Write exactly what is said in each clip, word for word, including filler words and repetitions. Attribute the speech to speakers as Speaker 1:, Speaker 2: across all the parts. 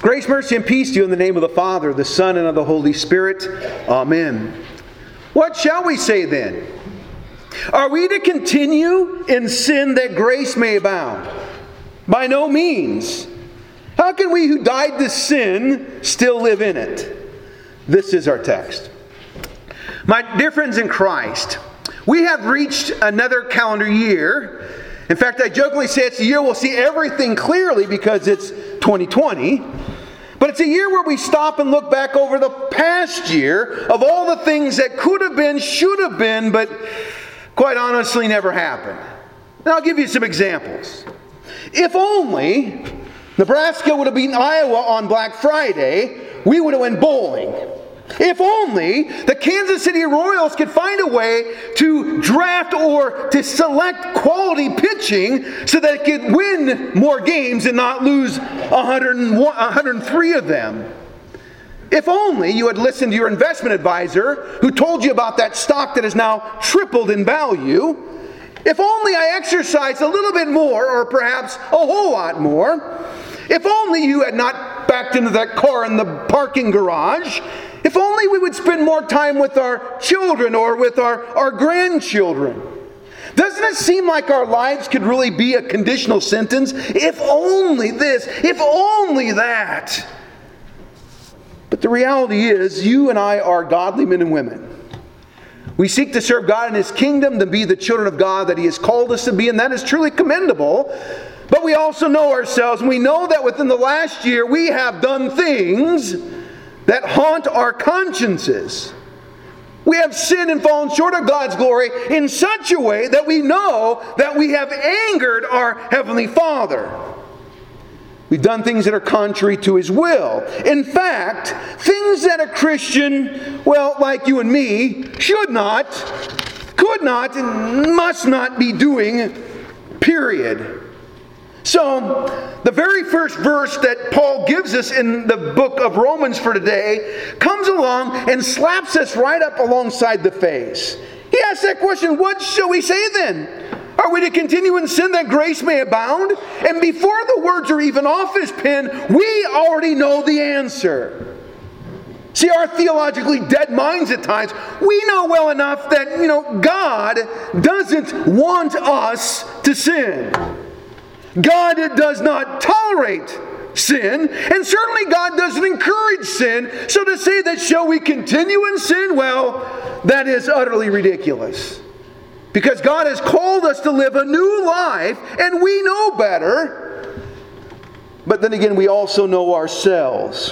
Speaker 1: Grace, mercy, and peace to you in the name of the Father, the Son, and of the Holy Spirit. Amen. What shall we say then? Are we to continue in sin that grace may abound? By no means. How can we who died to sin still live in it? This is our text. My dear friends in Christ, we have reached another calendar year. In fact, I jokingly say it's a year we'll see everything clearly because it's twenty twenty. But it's a year where we stop and look back over the past year of all the things that could have been, should have been, but quite honestly never happened. And I'll give you some examples. If only Nebraska would have beaten Iowa on Black Friday, we would have went bowling. If only the Kansas City Royals could find a way to draft or to select quality pitching so that it could win more games and not lose one hundred one, one hundred three of them. If only you had listened to your investment advisor who told you about that stock that has now tripled in value. If only I exercised a little bit more, or perhaps a whole lot more. If only you had not backed into that car in the parking garage. If only we would spend more time with our children or with our, our grandchildren. Doesn't it seem like our lives could really be a conditional sentence? If only this, if only that. But the reality is, you and I are godly men and women. We seek to serve God in His kingdom, to be the children of God that He has called us to be, and that is truly commendable. But we also know ourselves, and we know that within the last year we have done things that haunt our consciences. We have sinned and fallen short of God's glory in such a way that we know that we have angered our Heavenly Father. We've done things that are contrary to His will. In fact, things that a Christian, well, like you and me, should not, could not, and must not be doing, period. So, the very first verse that Paul gives us in the book of Romans for today comes along and slaps us right up alongside the face. He asks that question, what shall we say then? Are we to continue in sin that grace may abound? And before the words are even off his pen, we already know the answer. See, our theologically dead minds at times, we know well enough that, you know, God doesn't want us to sin. God does not tolerate sin, and certainly God doesn't encourage sin. So to say that shall we continue in sin, well, that is utterly ridiculous. Because God has called us to live a new life, and we know better. But then again, we also know ourselves.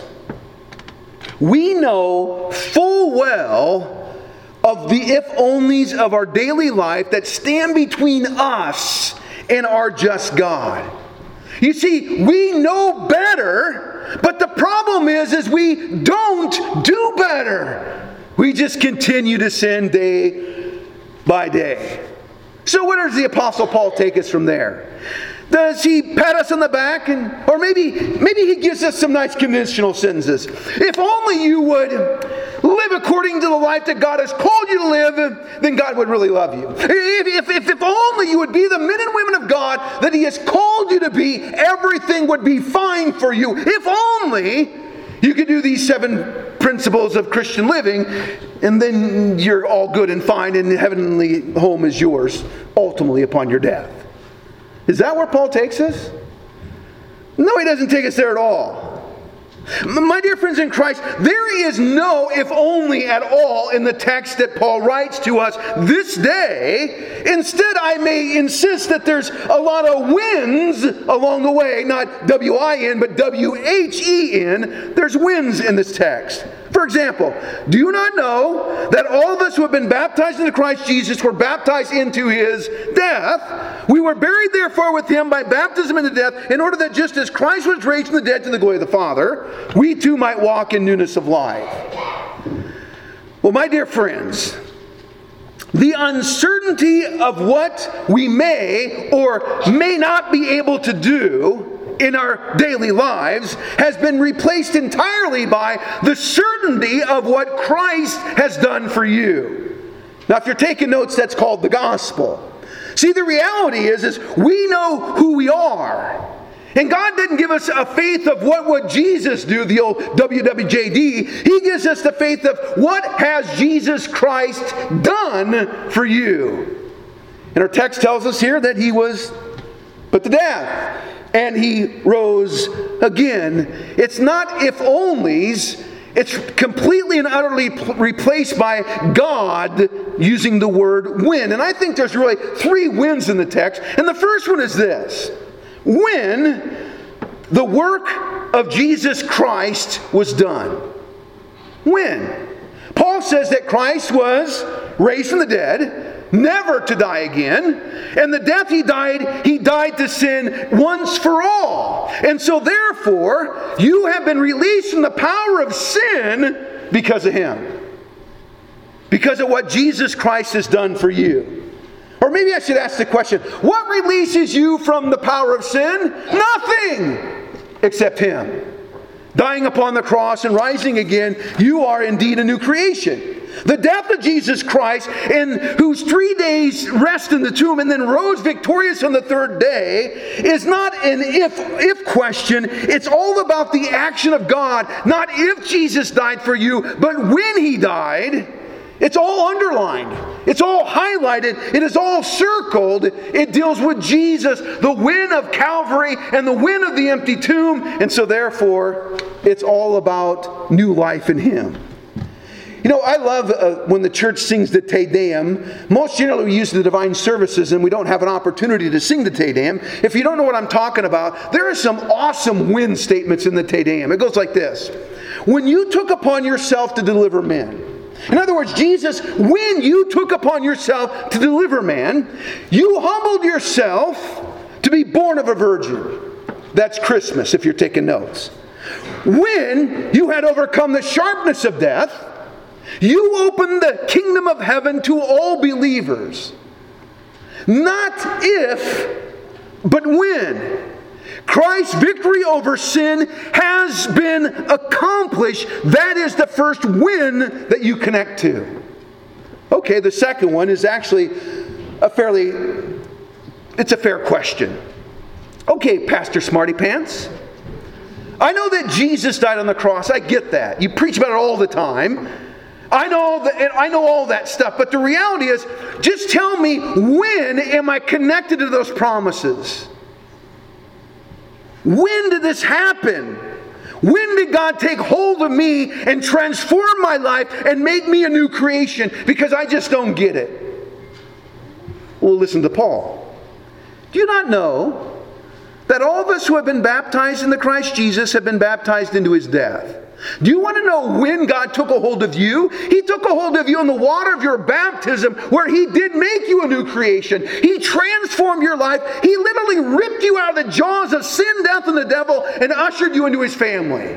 Speaker 1: We know full well of the if-onlys of our daily life that stand between us and our just God. You see, we know better, but the problem is, is we don't do better. We just continue to sin day by day. So where does the Apostle Paul take us from there? Does he pat us on the back? and Or maybe, maybe he gives us some nice conventional sentences. If only you would live according to the life that God has called you to live, then God would really love you. If, if, if only you would be the men and women of God that He has called you to be, everything would be fine for you. If only you could do these seven principles of Christian living, and then you're all good and fine, and the heavenly home is yours, ultimately upon your death. Is that where Paul takes us? No, he doesn't take us there at all. My dear friends in Christ, there is no if only at all in the text that Paul writes to us this day. Instead, I may insist that there's a lot of wins along the way, not W I N, but W H E N. There's wins in this text. For example, do you not know that all of us who have been baptized into Christ Jesus were baptized into His death? We were buried therefore with Him by baptism into death, in order that just as Christ was raised from the dead to the glory of the Father, we too might walk in newness of life. Well, my dear friends, the uncertainty of what we may or may not be able to do in our daily lives has been replaced entirely by the certainty of what Christ has done for you. Now, if you're taking notes, that's called the gospel. See, the reality is, is we know who we are. And God didn't give us a faith of what would Jesus do, the old W W J D. He gives us the faith of what has Jesus Christ done for you. And our text tells us here that He was put to death. And He rose again. It's not if-onlys. It's completely and utterly replaced by God using the word when. And I think there's really three whens in the text. And the first one is this. When the work of Jesus Christ was done. When? Paul says that Christ was raised from the dead, never to die again. And the death He died, He died to sin once for all. And so therefore, you have been released from the power of sin because of Him. Because of what Jesus Christ has done for you. Or maybe I should ask the question, what releases you from the power of sin? Nothing except Him. Dying upon the cross and rising again, you are indeed a new creation. The death of Jesus Christ, in whose three days rest in the tomb and then rose victorious on the third day, is not an if, if question. It's all about the action of God. Not if Jesus died for you, but when He died. It's all underlined. It's all highlighted. It is all circled. It deals with Jesus, the win of Calvary and the win of the empty tomb. And so therefore, it's all about new life in Him. You know, I love uh, when the church sings the Te Deum. Most generally we use the divine services and we don't have an opportunity to sing the Te Deum. If you don't know what I'm talking about, there are some awesome win statements in the Te Deum. It goes like this. When you took upon yourself to deliver men. In other words, Jesus, when you took upon yourself to deliver man, you humbled yourself to be born of a virgin. That's Christmas, if you're taking notes. When you had overcome the sharpness of death, you opened the kingdom of heaven to all believers. Not if, but when. Christ's victory over sin has been accomplished. That is the first win that you connect to. Okay, the second one is actually a fairly, it's a fair question. Okay, Pastor Smarty Pants. I know that Jesus died on the cross. I get that. You preach about it all the time. I know all that, I know all that stuff. But the reality is, just tell me, when am I connected to those promises? When did this happen? When did God take hold of me and transform my life and make me a new creation? Because I just don't get it. Well, listen to Paul. Do you not know that all of us who have been baptized into Christ Jesus have been baptized into His death? Do you want to know when God took a hold of you? He took a hold of you in the water of your baptism, where He did make you a new creation. He transformed your life. He literally ripped you out of the jaws of sin, death, and the devil and ushered you into His family.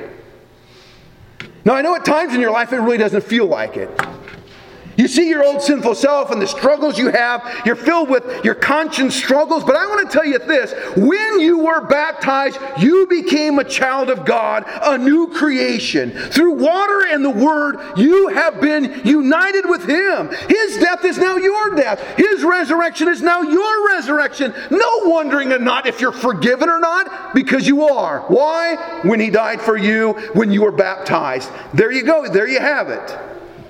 Speaker 1: Now, I know at times in your life it really doesn't feel like it. You see your old sinful self and the struggles you have. You're filled with your conscience struggles. But I want to tell you this. When you were baptized, you became a child of God, a new creation. Through water and the Word, you have been united with Him. His death is now your death. His resurrection is now your resurrection. No wondering or not if you're forgiven or not, because you are. Why? When He died for you, when you were baptized. There you go. There you have it.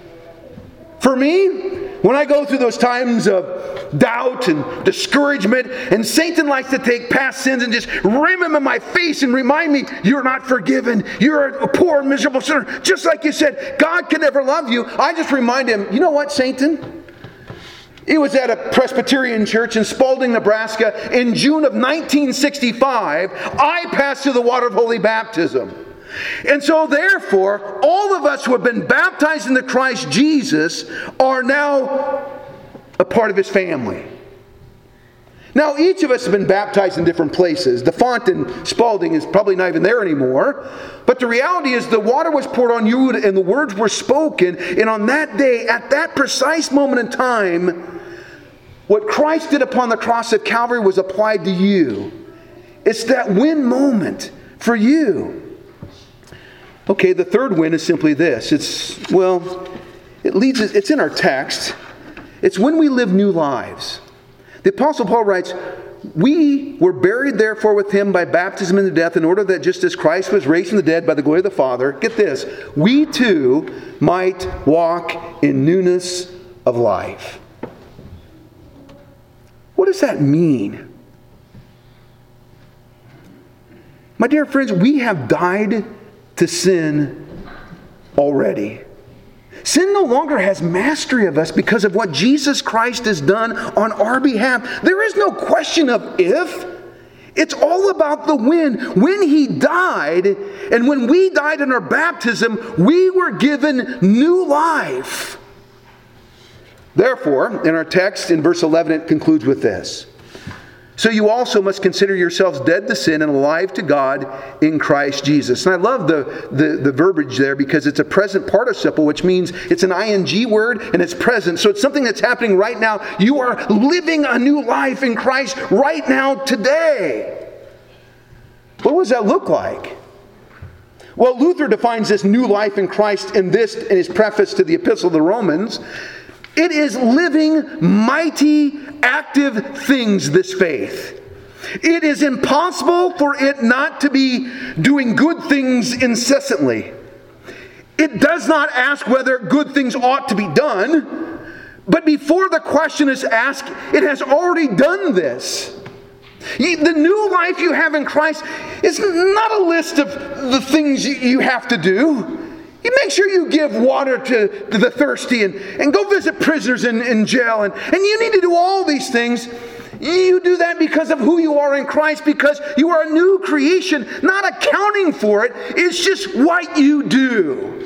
Speaker 1: For me, when I go through those times of doubt and discouragement, and Satan likes to take past sins and just ram them in my face and remind me, you're not forgiven, you're a poor, miserable sinner, just like you said, God can never love you. I just remind him, you know what, Satan? It was at a Presbyterian church in Spalding, Nebraska in June of nineteen sixty-five. I passed through the water of holy baptism. And so therefore, all of us who have been baptized into Christ Jesus are now a part of His family. Now, each of us have been baptized in different places. The font in Spalding is probably not even there anymore. But the reality is the water was poured on you and the words were spoken. And on that day, at that precise moment in time, what Christ did upon the cross at Calvary was applied to you. It's that win moment for you. Okay, the third win is simply this. It's, well, it leads it's in our text. It's when we live new lives. The Apostle Paul writes, we were buried therefore with him by baptism into death, in order that just as Christ was raised from the dead by the glory of the Father, get this, we too might walk in newness of life. What does that mean? My dear friends, we have died to sin already. Sin no longer has mastery of us because of what Jesus Christ has done on our behalf. There is no question of if. It's all about the when. When He died, and when we died in our baptism, we were given new life. Therefore, in our text, in verse eleven, it concludes with this. So you also must consider yourselves dead to sin and alive to God in Christ Jesus. And I love the, the, the verbiage there because it's a present participle, which means it's an ing word and it's present. So it's something that's happening right now. You are living a new life in Christ right now, today. What does that look like? Well, Luther defines this new life in Christ in this, in his preface to the Epistle to the Romans. It is living mighty, active things, this faith. It is impossible for it not to be doing good things incessantly. It does not ask whether good things ought to be done, but before the question is asked, it has already done this. The new life you have in Christ is not a list of the things you have to do. You make sure you give water to, to the thirsty and, and go visit prisoners in, in jail. And, and you need to do all these things. You do that because of who you are in Christ, because you are a new creation, not accounting for it. It's just what you do.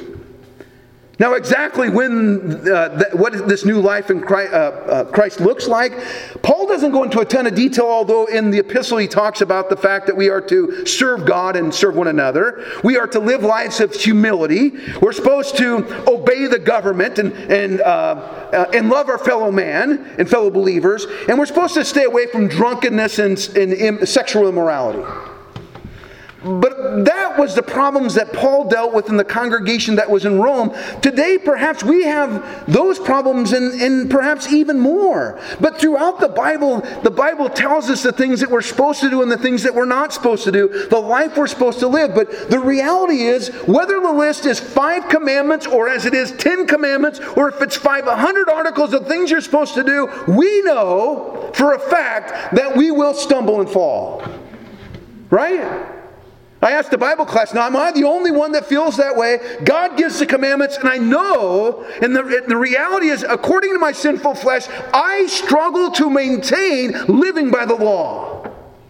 Speaker 1: Now, exactly when uh, th- what this new life in Christ, uh, uh, Christ looks like, Paul doesn't go into a ton of detail, although in the epistle he talks about the fact that we are to serve God and serve one another. We are to live lives of humility. We're supposed to obey the government and, and, uh, uh, and love our fellow man and fellow believers. And we're supposed to stay away from drunkenness and, and, and sexual immorality. But that was the problems that Paul dealt with in the congregation that was in Rome. Today, perhaps we have those problems and, and perhaps even more. But throughout the Bible, the Bible tells us the things that we're supposed to do and the things that we're not supposed to do, the life we're supposed to live. But the reality is, whether the list is five commandments or as it is ten commandments, or if it's five hundred articles of things you're supposed to do, we know for a fact that we will stumble and fall. Right? I asked the Bible class, now am I the only one that feels that way? God gives the commandments, and I know, and the, and the reality is, according to my sinful flesh, I struggle to maintain living by the law.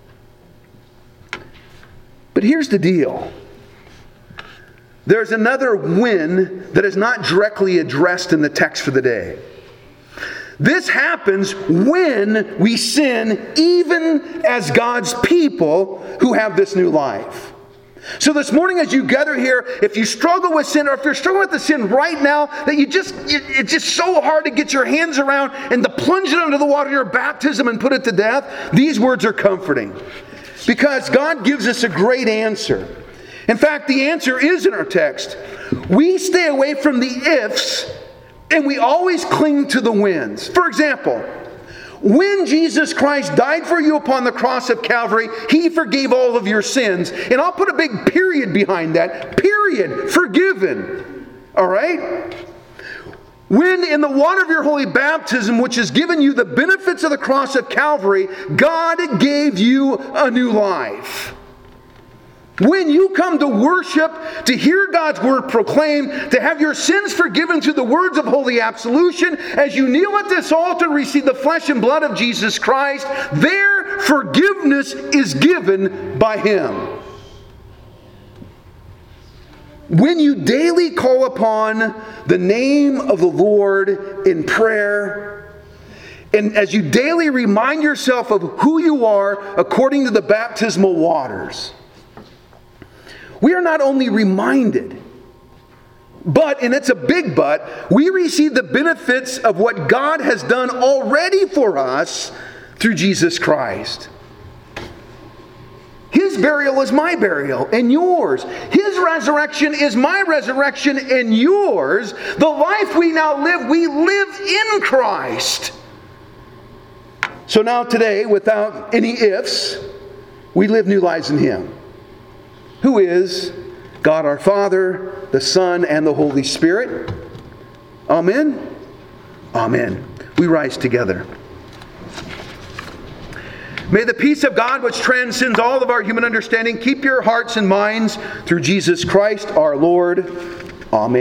Speaker 1: But here's the deal. There's another when that is not directly addressed in the text for the day. This happens when we sin, even as God's people who have this new life. So this morning as you gather here, if you struggle with sin, or if you're struggling with the sin right now, that you just, it's just so hard to get your hands around and to plunge it under the water of your baptism and put it to death, these words are comforting. Because God gives us a great answer. In fact, the answer is in our text. We stay away from the ifs, and we always cling to the whens. For example, when Jesus Christ died for you upon the cross of Calvary, He forgave all of your sins. And I'll put a big period behind that. Period. Forgiven. All right? When in the water of your holy baptism, which has given you the benefits of the cross of Calvary, God gave you a new life. When you come to worship, to hear God's word proclaimed, to have your sins forgiven through the words of holy absolution, as you kneel at this altar and receive the flesh and blood of Jesus Christ, their forgiveness is given by Him. When you daily call upon the name of the Lord in prayer, and as you daily remind yourself of who you are according to the baptismal waters, we are not only reminded, but, and it's a big but, we receive the benefits of what God has done already for us through Jesus Christ. His burial is my burial and yours. His resurrection is my resurrection and yours. The life we now live, we live in Christ. So now today, without any ifs, we live new lives in Him, who is God our Father, the Son, and the Holy Spirit. Amen? Amen. We rise together. May the peace of God, which transcends all of our human understanding, keep your hearts and minds through Jesus Christ our Lord. Amen.